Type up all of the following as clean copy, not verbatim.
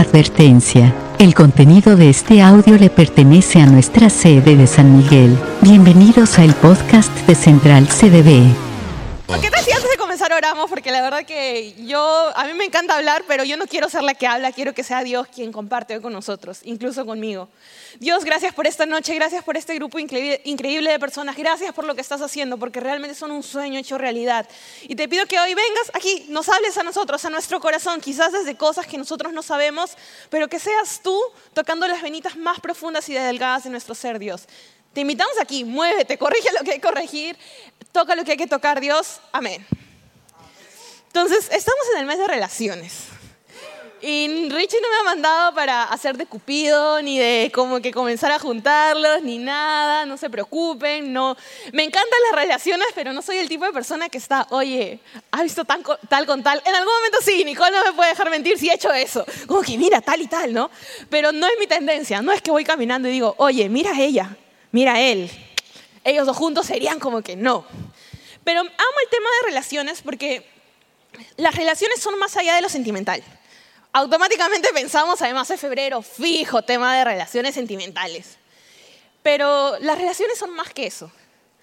Advertencia. El contenido de este audio le pertenece a nuestra sede de San Miguel. Bienvenidos al podcast de Central CDB. ¿Qué tal si antes de comenzar oramos? Porque la verdad que a mí me encanta hablar, pero yo no quiero ser la que habla, quiero que sea Dios quien comparte hoy con nosotros, incluso conmigo. Dios, gracias por esta noche, gracias por este grupo increíble de personas, gracias por lo que estás haciendo, porque realmente son un sueño hecho realidad. Y te pido que hoy vengas aquí, nos hables a nosotros, a nuestro corazón, quizás desde cosas que nosotros no sabemos, pero que seas tú tocando las venitas más profundas y delgadas de nuestro ser, Dios. Te invitamos aquí, muévete, corrige lo que hay que corregir, toca lo que hay que tocar, Dios. Amén. Entonces, estamos en el mes de relaciones. Y Richie no me ha mandado para hacer de cupido, ni de como que comenzar a juntarlos, ni nada, no se preocupen. No. Me encantan las relaciones, pero no soy el tipo de persona que está, oye, ¿has visto tal con tal? En algún momento sí, Nicole no me puede dejar mentir si he hecho eso. Como que mira, tal y tal, ¿no? Pero no es mi tendencia, no es que voy caminando y digo, oye, mira a ella. Mira a él, ellos dos juntos serían como que no. Pero amo el tema de relaciones porque las relaciones son más allá de lo sentimental. Automáticamente pensamos, además es febrero, fijo, tema de relaciones sentimentales. Pero las relaciones son más que eso.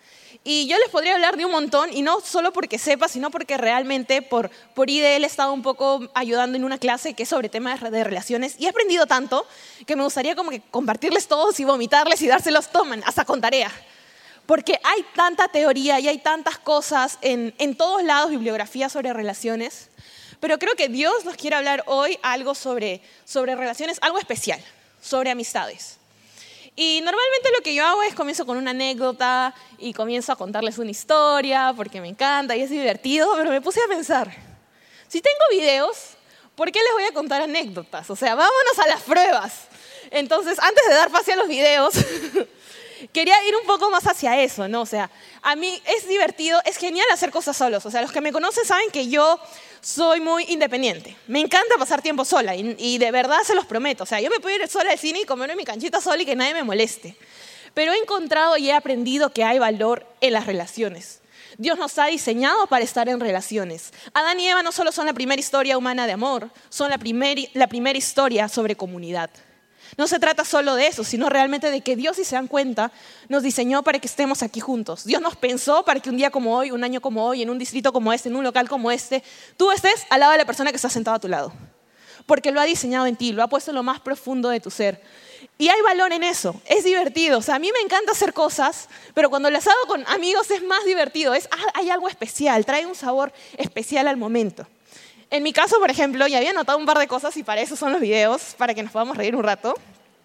Y yo les podría hablar de un montón, y no solo porque sepa, sino porque realmente por IDL he estado un poco ayudando en una clase que es sobre temas de relaciones, y he aprendido tanto que me gustaría como que compartirles todos y vomitarles y dárselos, toman, hasta con tarea. Porque hay tanta teoría y hay tantas cosas en todos lados, bibliografía sobre relaciones, pero creo que Dios nos quiere hablar hoy algo sobre relaciones, algo especial, sobre amistades. Y normalmente lo que yo hago es comienzo con una anécdota y comienzo a contarles una historia porque me encanta y es divertido, pero me puse a pensar, si tengo videos, ¿por qué les voy a contar anécdotas? O sea, vámonos a las pruebas. Entonces, antes de dar pase a los videos, quería ir un poco más hacia eso, ¿no? O sea, a mí es divertido, es genial hacer cosas solos. O sea, los que me conocen saben que yo soy muy independiente. Me encanta pasar tiempo sola y de verdad se los prometo. O sea, yo me puedo ir sola al cine y comerme mi canchita sola y que nadie me moleste. Pero he encontrado y he aprendido que hay valor en las relaciones. Dios nos ha diseñado para estar en relaciones. Adán y Eva no solo son la primera historia humana de amor, son la primera historia sobre comunidad. No se trata solo de eso, sino realmente de que Dios, si se dan cuenta, nos diseñó para que estemos aquí juntos. Dios nos pensó para que un día como hoy, un año como hoy, en un distrito como este, en un local como este, tú estés al lado de la persona que está sentada a tu lado. Porque lo ha diseñado en ti, lo ha puesto en lo más profundo de tu ser. Y hay valor en eso, es divertido. O sea, a mí me encanta hacer cosas, pero cuando las hago con amigos es más divertido. Hay algo especial, trae un sabor especial al momento. En mi caso, por ejemplo, ya había anotado un par de cosas y para eso son los videos, para que nos podamos reír un rato.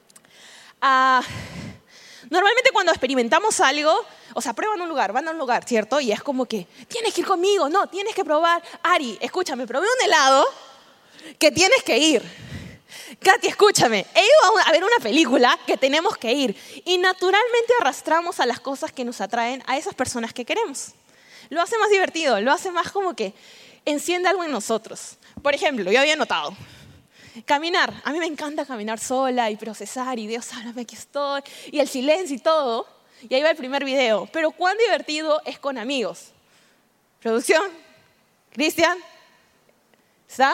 Normalmente cuando experimentamos algo, o sea, prueban un lugar, van a un lugar, ¿cierto? Y es como que, tienes que ir conmigo, no, tienes que probar. Ari, escúchame, probé un helado que tienes que ir. Katy, escúchame, he ido a ver una película que tenemos que ir. Y naturalmente arrastramos a las cosas que nos atraen a esas personas que queremos. Lo hace más divertido, lo hace más como que enciende algo en nosotros. Por ejemplo, yo había notado, caminar. A mí me encanta caminar sola y procesar y Dios, háblame, aquí estoy. Y el silencio y todo. Y ahí va el primer video. Pero cuán divertido es con amigos. Producción, Cristian, ¿está?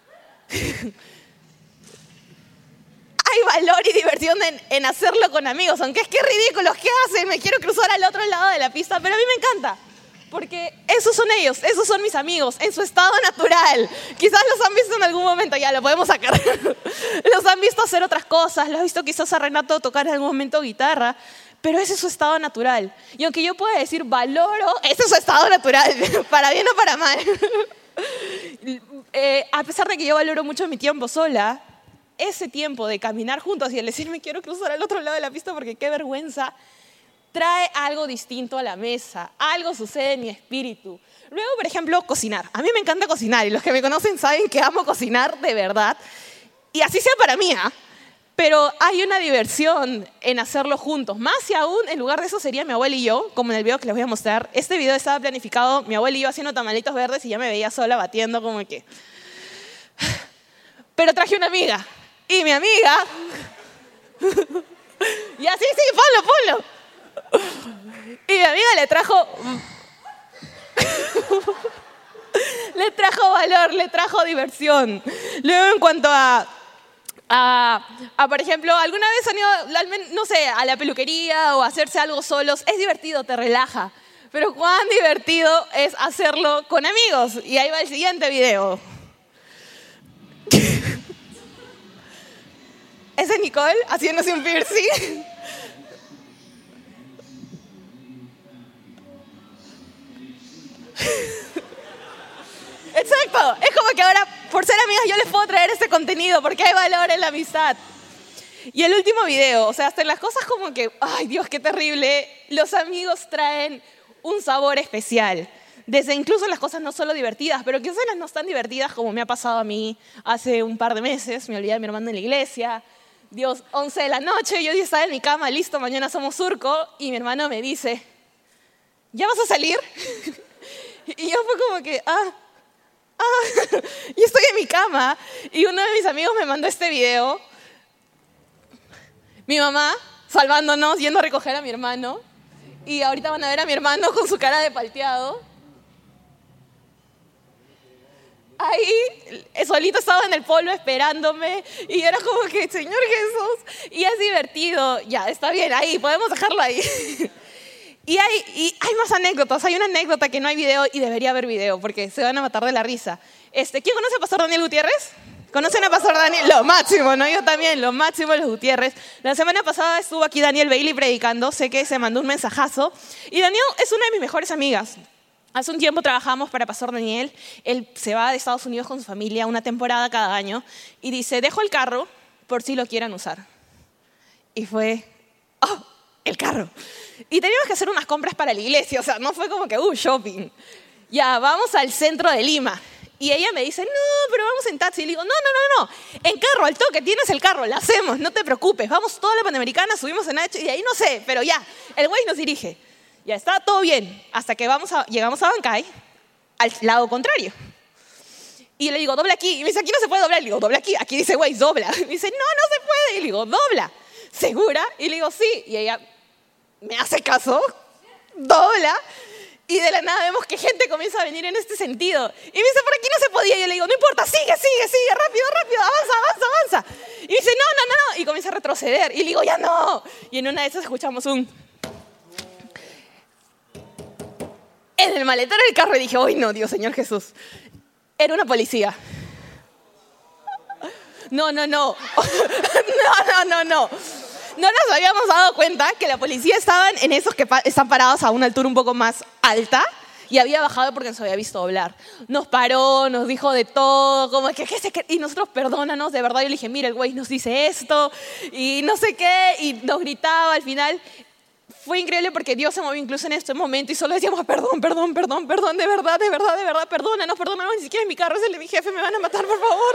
Hay valor y diversión en hacerlo con amigos. Aunque es que ridículos, ¿qué hacen? Me quiero cruzar al otro lado de la pista, pero a mí me encanta. Porque esos son ellos, esos son mis amigos, en su estado natural. Quizás los han visto en algún momento, ya lo podemos sacar. Los han visto hacer otras cosas, los han visto quizás a Renato tocar en algún momento guitarra, pero ese es su estado natural. Y aunque yo pueda decir valoro, ese es su estado natural, para bien o para mal. A pesar de que yo valoro mucho mi tiempo sola, ese tiempo de caminar juntos y el decirme quiero cruzar al otro lado de la pista porque qué vergüenza, trae algo distinto a la mesa, algo sucede en mi espíritu. Luego, por ejemplo, cocinar. A mí me encanta cocinar y los que me conocen saben que amo cocinar de verdad. Y así sea para mí, pero hay una diversión en hacerlo juntos. Más y aún, en lugar de eso sería mi abuela y yo, como en el video que les voy a mostrar. Este video estaba planificado, mi abuela y yo haciendo tamalitos verdes y ya me veía sola batiendo como que... Pero traje una amiga. Y mi amiga... y así, sí, ponlo. Y mi amiga le trajo valor, le trajo diversión. Luego, en cuanto a Por ejemplo, ¿alguna vez han ido, no sé, a la peluquería o a hacerse algo solos? Es divertido, te relaja. Pero cuán divertido es hacerlo con amigos. Y ahí va el siguiente video. Esa es Nicole haciéndose un piercing. Exacto. Es como que ahora, por ser amigas, yo les puedo traer este contenido porque hay valor en la amistad. Y el último video, o sea, hasta en las cosas como que, ay Dios, qué terrible, los amigos traen un sabor especial. Desde incluso las cosas no solo divertidas, pero quizás las no están divertidas, como me ha pasado a mí hace un par de meses. Me olvidé de mi hermano en la iglesia. Dios, 11 de la noche, yo ya estaba en mi cama, listo, mañana somos surco. Y mi hermano me dice, ¿ya vas a salir? Y yo fue como que, y estoy en mi cama. Y uno de mis amigos me mandó este video. Mi mamá salvándonos, yendo a recoger a mi hermano. Y ahorita van a ver a mi hermano con su cara de palteado. Ahí, solito estaba en el polvo esperándome. Y era como que, Señor Jesús. Y es divertido. Ya, está bien, ahí, podemos dejarlo ahí. Y hay más anécdotas. Hay una anécdota que no hay video y debería haber video porque se van a matar de la risa. ¿Quién conoce a Pastor Daniel Gutiérrez? ¿Conocen a Pastor Daniel? Lo máximo, ¿no? Yo también, lo máximo de los Gutiérrez. La semana pasada estuvo aquí Daniel Bailey predicando. Sé que se mandó un mensajazo. Y Daniel es una de mis mejores amigas. Hace un tiempo trabajamos para Pastor Daniel. Él se va de Estados Unidos con su familia una temporada cada año. Y dice, dejo el carro por si lo quieran usar. Y fue, el carro. Y teníamos que hacer unas compras para la iglesia. O sea, no fue como que, shopping. Ya, vamos al centro de Lima. Y ella me dice, no, pero vamos en taxi. Y le digo, no. En carro, al toque, tienes el carro, lo hacemos, no te preocupes. Vamos toda la Panamericana, subimos en H y ahí no sé, pero ya, el güey nos dirige. Ya está todo bien, hasta que llegamos a Bancay, al lado contrario. Y le digo, dobla aquí. Y me dice, aquí no se puede doblar. Y le digo, dobla aquí. Aquí dice, güey, dobla. Y me dice, no se puede. Y le digo, dobla. ¿Segura? Y le digo, sí. Y ella me hace caso, dobla. Y de la nada vemos que gente comienza a venir en este sentido. Y me dice, por aquí no se podía. Y yo le digo, no importa, sigue, rápido, avanza. Y me dice, no. Y comienza a retroceder. Y le digo, ya no. Y en una de esas escuchamos un... En el maletero del carro y dije, ¡ay no, Dios, Señor Jesús! Era una policía. No. No nos habíamos dado cuenta que la policía estaban en esos que están parados a una altura un poco más alta y había bajado porque nos había visto doblar. Nos paró, nos dijo de todo, como que y nosotros perdónanos, de verdad. Yo le dije, mira, el güey nos dice esto y no sé qué, y nos gritaba al final. Fue increíble porque Dios se movió incluso en este momento y solo decíamos, perdón, de verdad, perdónanos, ni siquiera es mi carro, es el de mi jefe, me van a matar, por favor.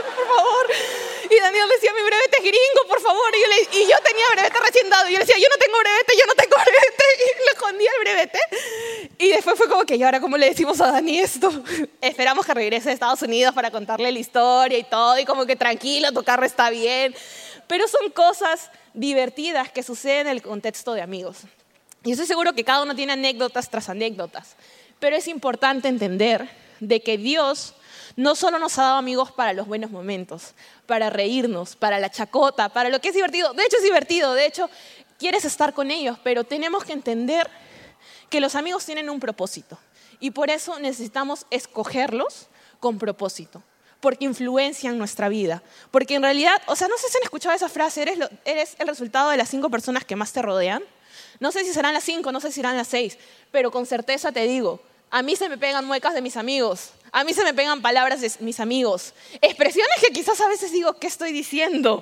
Y Daniel decía, mi brevete es gringo, por favor. Y yo tenía brevete recién dado y yo le decía, yo no tengo brevete. Y le escondía el brevete. Y después fue como que, ¿y ahora cómo le decimos a Dani esto? Esperamos que regrese de Estados Unidos para contarle la historia y todo, y como que tranquilo, tu carro está bien. Pero son cosas divertidas que suceden en el contexto de amigos. Y estoy seguro que cada uno tiene anécdotas tras anécdotas, pero es importante entender de que Dios no solo nos ha dado amigos para los buenos momentos, para reírnos, para la chacota, para lo que es divertido. De hecho, es divertido, de hecho, quieres estar con ellos, pero tenemos que entender que los amigos tienen un propósito y por eso necesitamos escogerlos con propósito, porque influencian nuestra vida. Porque en realidad, o sea, no sé si han escuchado esa frase, eres el resultado de las 5 personas que más te rodean. No sé si serán las 5, no sé si serán las 6, pero con certeza te digo, a mí se me pegan muecas de mis amigos, a mí se me pegan palabras de mis amigos, expresiones que quizás a veces digo, ¿qué estoy diciendo?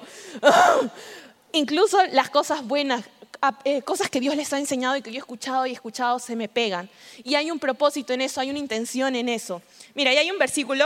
Incluso las cosas buenas, cosas que Dios les ha enseñado y que yo he escuchado, se me pegan. Y hay un propósito en eso, hay una intención en eso. Mira, ahí hay un versículo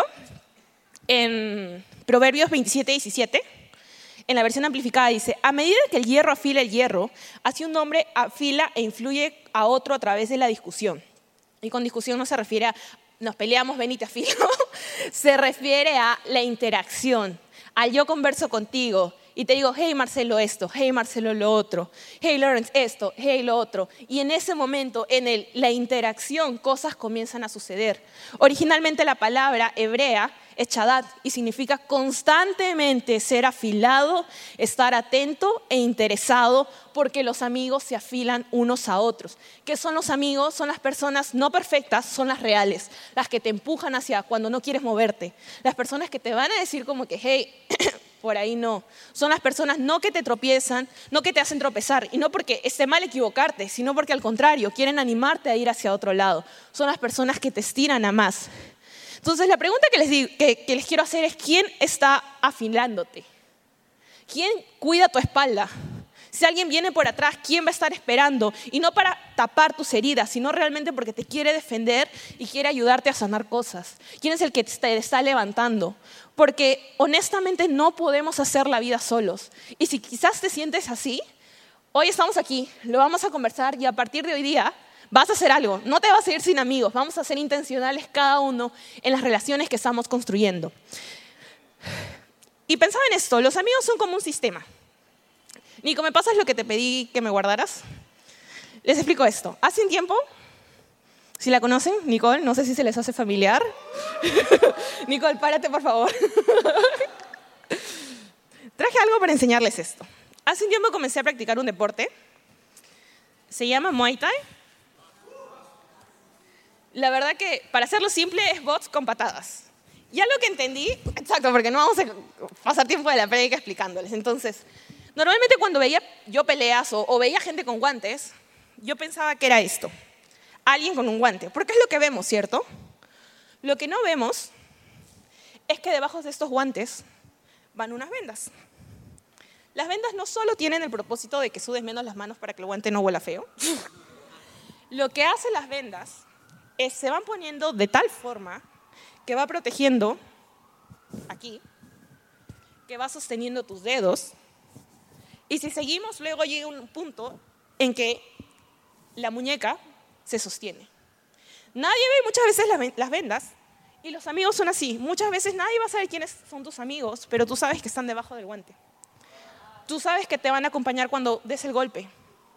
en Proverbios 27:17. En la versión amplificada dice, a medida que el hierro afila el hierro, así un hombre afila e influye a otro a través de la discusión. Y con discusión no se refiere a nos peleamos, ven y te afilo. Se refiere a la interacción. Al yo converso contigo y te digo, hey Marcelo esto, hey Marcelo lo otro, hey Lawrence esto, hey lo otro. Y en ese momento, en la interacción, cosas comienzan a suceder. Originalmente la palabra hebrea es chadat y significa constantemente ser afilado, estar atento e interesado, porque los amigos se afilan unos a otros. ¿Qué son los amigos? Son las personas no perfectas, son las reales, las que te empujan hacia cuando no quieres moverte. Las personas que te van a decir como que, hey, por ahí no. Son las personas no que te tropiezan, no que te hacen tropezar, y no porque esté mal equivocarte, sino porque al contrario, quieren animarte a ir hacia otro lado. Son las personas que te estiran a más. Entonces la pregunta que les quiero hacer es, ¿quién está afilándote? ¿Quién cuida tu espalda? Si alguien viene por atrás, ¿quién va a estar esperando? Y no para tapar tus heridas, sino realmente porque te quiere defender y quiere ayudarte a sanar cosas. ¿Quién es el que te está levantando? Porque honestamente no podemos hacer la vida solos. Y si quizás te sientes así, hoy estamos aquí, lo vamos a conversar y a partir de hoy día vas a hacer algo. No te vas a ir sin amigos, vamos a ser intencionales cada uno en las relaciones que estamos construyendo. Y pensaba en esto, los amigos son como un sistema. Nico, ¿me pasas lo que te pedí que me guardaras? Les explico esto. Hace un tiempo, si la conocen, Nicole, no sé si se les hace familiar. Nicole, párate, por favor. Traje algo para enseñarles esto. Hace un tiempo comencé a practicar un deporte. Se llama Muay Thai. La verdad que, para hacerlo simple, es box con patadas. Ya lo que entendí, exacto, porque no vamos a pasar tiempo de la prédica explicándoles. Entonces, normalmente cuando veía yo peleas o veía gente con guantes, yo pensaba que era esto, alguien con un guante, porque es lo que vemos, ¿cierto? Lo que no vemos es que debajo de estos guantes van unas vendas. Las vendas no solo tienen el propósito de que sudes menos las manos para que el guante no huela feo. Lo que hacen las vendas es se van poniendo de tal forma que va protegiendo aquí, que va sosteniendo tus dedos. Y si seguimos, luego llega un punto en que la muñeca se sostiene. Nadie ve muchas veces las vendas y los amigos son así. Muchas veces nadie va a saber quiénes son tus amigos, pero tú sabes que están debajo del guante. Tú sabes que te van a acompañar cuando des el golpe.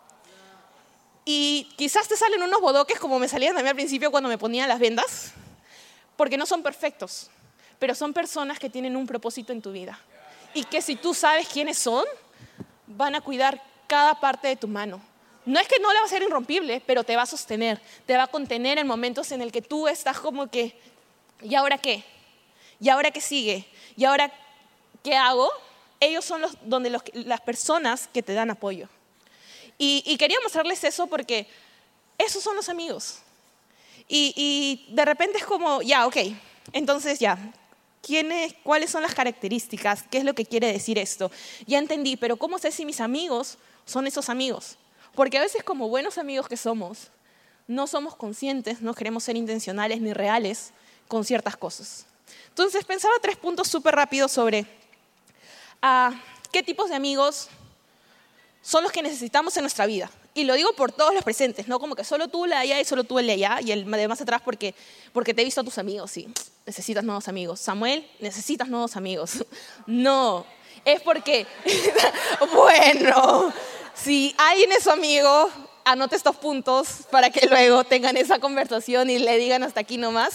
Y quizás te salen unos bodoques como me salían a mí al principio cuando me ponían las vendas, porque no son perfectos, pero son personas que tienen un propósito en tu vida. Y que si tú sabes quiénes son, van a cuidar cada parte de tu mano. No es que no le va a ser irrompible, pero te va a sostener, te va a contener en momentos en el que tú estás como que, ¿y ahora qué? ¿Y ahora qué sigue? ¿Y ahora qué hago? Ellos son las personas que te dan apoyo. Y quería mostrarles eso porque esos son los amigos. Y de repente es como, ya, ok, entonces ya, ¿cuáles son las características? ¿Qué es lo que quiere decir esto? Ya entendí, pero ¿cómo sé si mis amigos son esos amigos? Porque a veces como buenos amigos que somos, no somos conscientes, no queremos ser intencionales ni reales con ciertas cosas. Entonces pensaba 3 puntos súper rápidos sobre qué tipos de amigos son los que necesitamos en nuestra vida. Y lo digo por todos los presentes, no como que solo tú la de allá y solo tú el de allá y el de más atrás porque te he visto a tus amigos. Sí, necesitas nuevos amigos. Samuel, necesitas nuevos amigos. No, es porque, bueno, si alguien es su amigo, anote estos puntos para que luego tengan esa conversación y le digan hasta aquí nomás.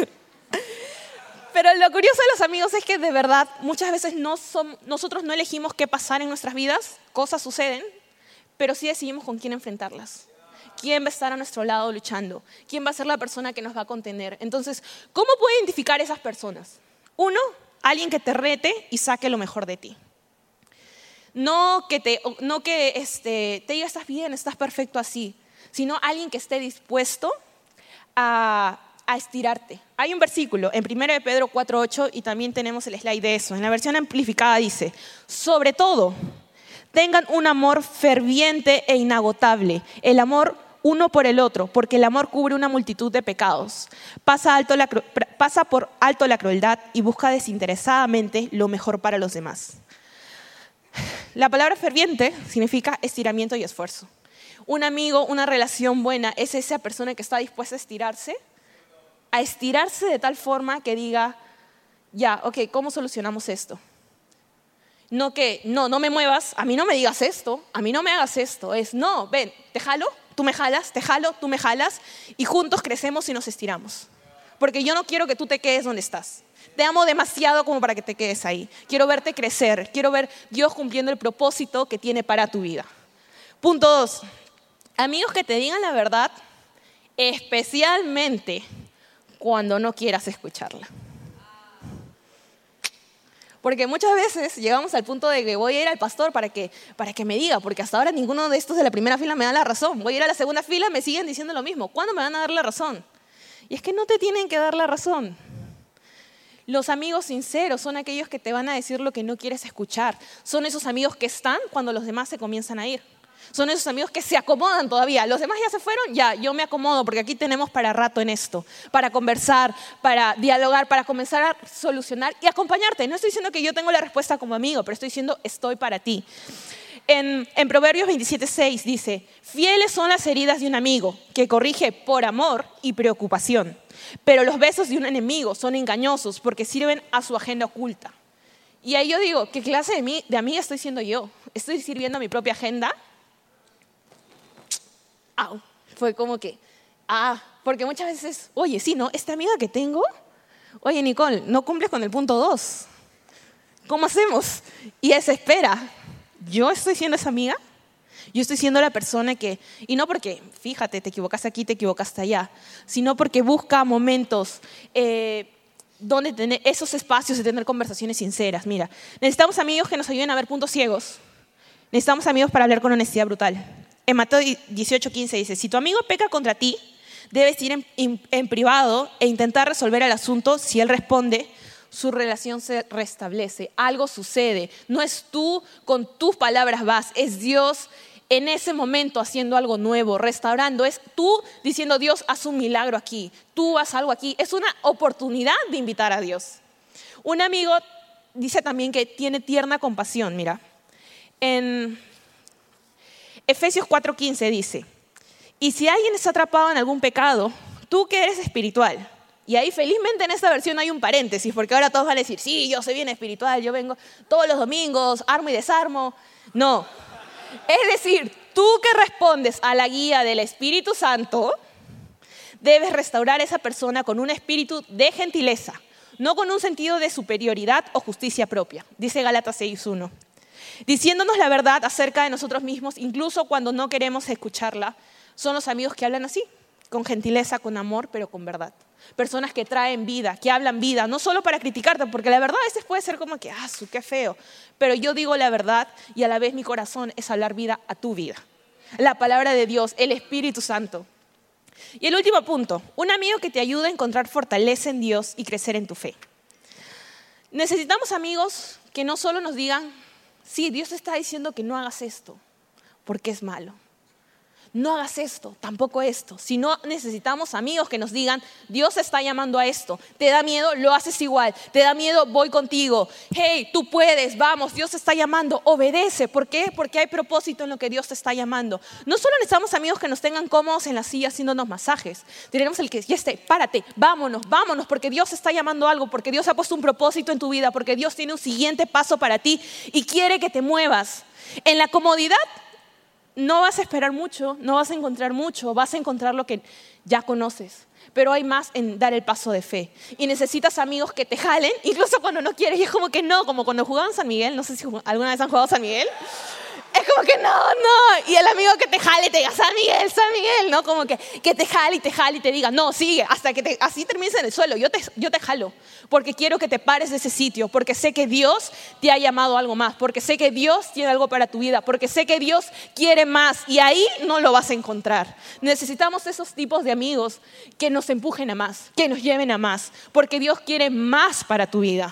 Pero lo curioso de los amigos es que de verdad muchas veces nosotros no elegimos qué pasar en nuestras vidas, cosas suceden, pero sí decidimos con quién enfrentarlas. ¿Quién va a estar a nuestro lado luchando? ¿Quién va a ser la persona que nos va a contener? Entonces, ¿cómo puedo identificar esas personas? 1, alguien que te rete y saque lo mejor de ti. No que te diga estás bien, estás perfecto así, sino alguien que esté dispuesto a estirarte. Hay un versículo en 1 Pedro 4:8 y también tenemos el slide de eso. En la versión amplificada dice, sobre todo, tengan un amor ferviente e inagotable, el amor uno por el otro, porque el amor cubre una multitud de pecados. Pasa por alto la crueldad y busca desinteresadamente lo mejor para los demás. La palabra ferviente significa estiramiento y esfuerzo. Un amigo, una relación buena, es esa persona que está dispuesta a estirarse de tal forma que diga, ya, ok, ¿cómo solucionamos esto? No que, no me muevas, a mí no me digas esto, a mí no me hagas esto. Es, no, ven, te jalo, tú me jalas, te jalo, tú me jalas, y juntos crecemos y nos estiramos. Porque yo no quiero que tú te quedes donde estás. Te amo demasiado como para que te quedes ahí. Quiero verte crecer, quiero ver Dios cumpliendo el propósito que tiene para tu vida. Punto 2. Amigos que te digan la verdad, especialmente cuando no quieras escucharla. Porque muchas veces llegamos al punto de que voy a ir al pastor para que me diga, porque hasta ahora ninguno de estos de la primera fila me da la razón. Voy a ir a la segunda fila, me siguen diciendo lo mismo. ¿Cuándo me van a dar la razón? Y es que no te tienen que dar la razón. Los amigos sinceros son aquellos que te van a decir lo que no quieres escuchar. Son esos amigos que están cuando los demás se comienzan a ir. Son esos amigos que se acomodan todavía. Los demás ya se fueron, ya, yo me acomodo porque aquí tenemos para rato en esto, para conversar, para dialogar, para comenzar a solucionar y acompañarte. No estoy diciendo que yo tengo la respuesta como amigo, pero estoy diciendo estoy para ti. En Proverbios 27:6 dice, fieles son las heridas de un amigo que corrige por amor y preocupación, pero los besos de un enemigo son engañosos porque sirven a su agenda oculta. Y ahí yo digo, ¿qué clase de amiga estoy siendo yo? ¿Estoy sirviendo a mi propia agenda? Fue como que, porque muchas veces, oye, sí, ¿no? Esta amiga que tengo, oye, Nicole, no cumples con el punto 2. ¿Cómo hacemos? Y esa espera, ¿yo estoy siendo esa amiga? Yo estoy siendo la persona que, y no porque, fíjate, te equivocaste aquí, te equivocaste allá, sino porque busca momentos donde tener esos espacios de tener conversaciones sinceras. Mira, necesitamos amigos que nos ayuden a ver puntos ciegos. Necesitamos amigos para hablar con honestidad brutal. En Mateo 18:15 dice, si tu amigo peca contra ti, debes ir en privado e intentar resolver el asunto. Si él responde, su relación se restablece. Algo sucede. No es tú con tus palabras vas, es Dios en ese momento haciendo algo nuevo, restaurando. Es tú diciendo, Dios, haz un milagro aquí. Tú haz algo aquí. Es una oportunidad de invitar a Dios. Un amigo dice también que tiene tierna compasión. Mira, en Efesios 4:15 dice, y si alguien está atrapado en algún pecado, tú que eres espiritual, y ahí felizmente en esta versión hay un paréntesis, porque ahora todos van a decir, sí, yo soy bien espiritual, yo vengo todos los domingos, armo y desarmo. No, es decir, tú que respondes a la guía del Espíritu Santo, debes restaurar a esa persona con un espíritu de gentileza, no con un sentido de superioridad o justicia propia, dice Gálatas 6:1. Diciéndonos la verdad acerca de nosotros mismos, incluso cuando no queremos escucharla, son los amigos que hablan así, con gentileza, con amor, pero con verdad. Personas que traen vida, que hablan vida, no solo para criticarte, porque la verdad a veces puede ser como que, qué feo. Pero yo digo la verdad y a la vez mi corazón es hablar vida a tu vida. La palabra de Dios, el Espíritu Santo. Y el último punto, un amigo que te ayude a encontrar fortaleza en Dios y crecer en tu fe. Necesitamos amigos que no solo nos digan, sí, Dios te está diciendo que no hagas esto, porque es malo. No hagas esto, tampoco esto. Si no, necesitamos amigos que nos digan, Dios te está llamando a esto. ¿Te da miedo? Lo haces igual. ¿Te da miedo? Voy contigo. Hey, tú puedes, vamos, Dios te está llamando. Obedece. ¿Por qué? Porque hay propósito en lo que Dios te está llamando. No solo necesitamos amigos que nos tengan cómodos en la silla haciéndonos masajes. Tenemos el que, párate, vámonos, porque Dios te está llamando a algo, porque Dios ha puesto un propósito en tu vida, porque Dios tiene un siguiente paso para ti y quiere que te muevas. En la comodidad, no vas a esperar mucho, no vas a encontrar mucho, vas a encontrar lo que ya conoces. Pero hay más en dar el paso de fe. Y necesitas amigos que te jalen, incluso cuando no quieres. Y es como que no, como cuando jugaban San Miguel. No sé si alguna vez han jugado San Miguel. Es como que no. Y el amigo que te jale te diga, San Miguel, ¿no? Como que te jale y te diga, no, sigue, hasta que así termines en el suelo. Yo te jalo, porque quiero que te pares de ese sitio, porque sé que Dios te ha llamado a algo más, porque sé que Dios tiene algo para tu vida, porque sé que Dios quiere más, y ahí no lo vas a encontrar. Necesitamos esos tipos de amigos que nos empujen a más, que nos lleven a más, porque Dios quiere más para tu vida.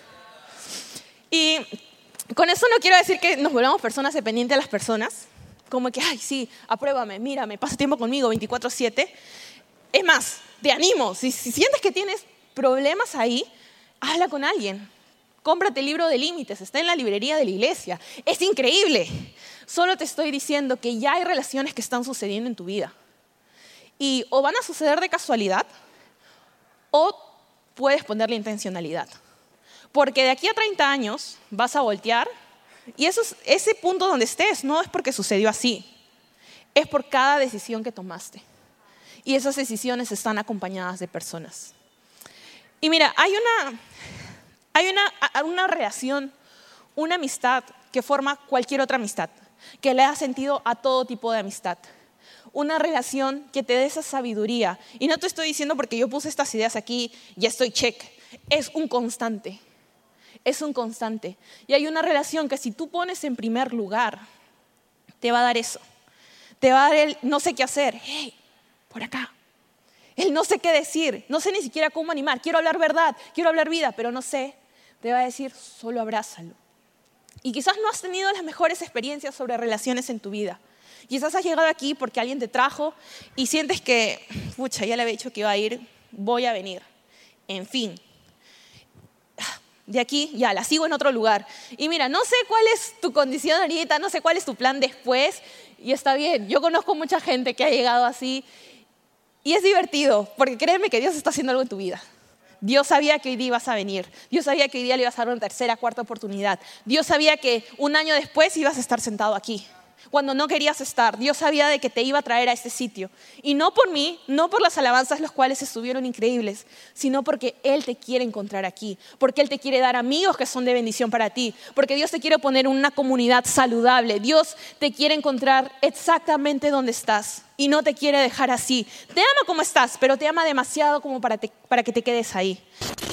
Y con eso no quiero decir que nos volvamos personas dependientes de las personas, como que, ay, sí, apruébame, mírame, pasa tiempo conmigo 24/7. Es más, te animo, si sientes que tienes problemas ahí, habla con alguien. Cómprate el libro de límites, está en la librería de la iglesia. Es increíble. Solo te estoy diciendo que ya hay relaciones que están sucediendo en tu vida. Y o van a suceder de casualidad, o puedes ponerle intencionalidad. Porque de aquí a 30 años vas a voltear Y ese punto donde estés no es porque sucedió así, es por cada decisión que tomaste. Y esas decisiones están acompañadas de personas. Y mira, hay una relación, una amistad que forma cualquier otra amistad, que le da sentido a todo tipo de amistad. Una relación que te dé esa sabiduría. Y no te estoy diciendo porque yo puse estas ideas aquí, ya estoy check. Es un constante. Es un constante. Y hay una relación que si tú pones en primer lugar, te va a dar eso. Te va a dar el no sé qué hacer. Hey, por acá. El no sé qué decir. No sé ni siquiera cómo animar. Quiero hablar verdad, quiero hablar vida, pero no sé. Te va a decir, solo abrázalo. Y quizás no has tenido las mejores experiencias sobre relaciones en tu vida. Quizás has llegado aquí porque alguien te trajo y sientes que, pucha, ya le había dicho que iba a ir, voy a venir. En fin. De aquí ya la sigo en otro lugar. Y mira, no sé cuál es tu condición ahorita, no sé cuál es tu plan después. Y está bien, yo conozco mucha gente que ha llegado así. Y es divertido, porque créeme que Dios está haciendo algo en tu vida. Dios sabía que hoy día ibas a venir. Dios sabía que hoy día le ibas a dar una tercera, cuarta oportunidad. Dios sabía que un año después ibas a estar sentado aquí. Cuando no querías estar, Dios sabía de que te iba a traer a este sitio. Y no por mí, no por las alabanzas, los cuales estuvieron increíbles, sino porque Él te quiere encontrar aquí, porque Él te quiere dar amigos que son de bendición para ti, porque Dios te quiere poner en una comunidad saludable. Dios te quiere encontrar exactamente donde estás y no te quiere dejar así. Te ama como estás, pero te ama demasiado como para que te quedes ahí.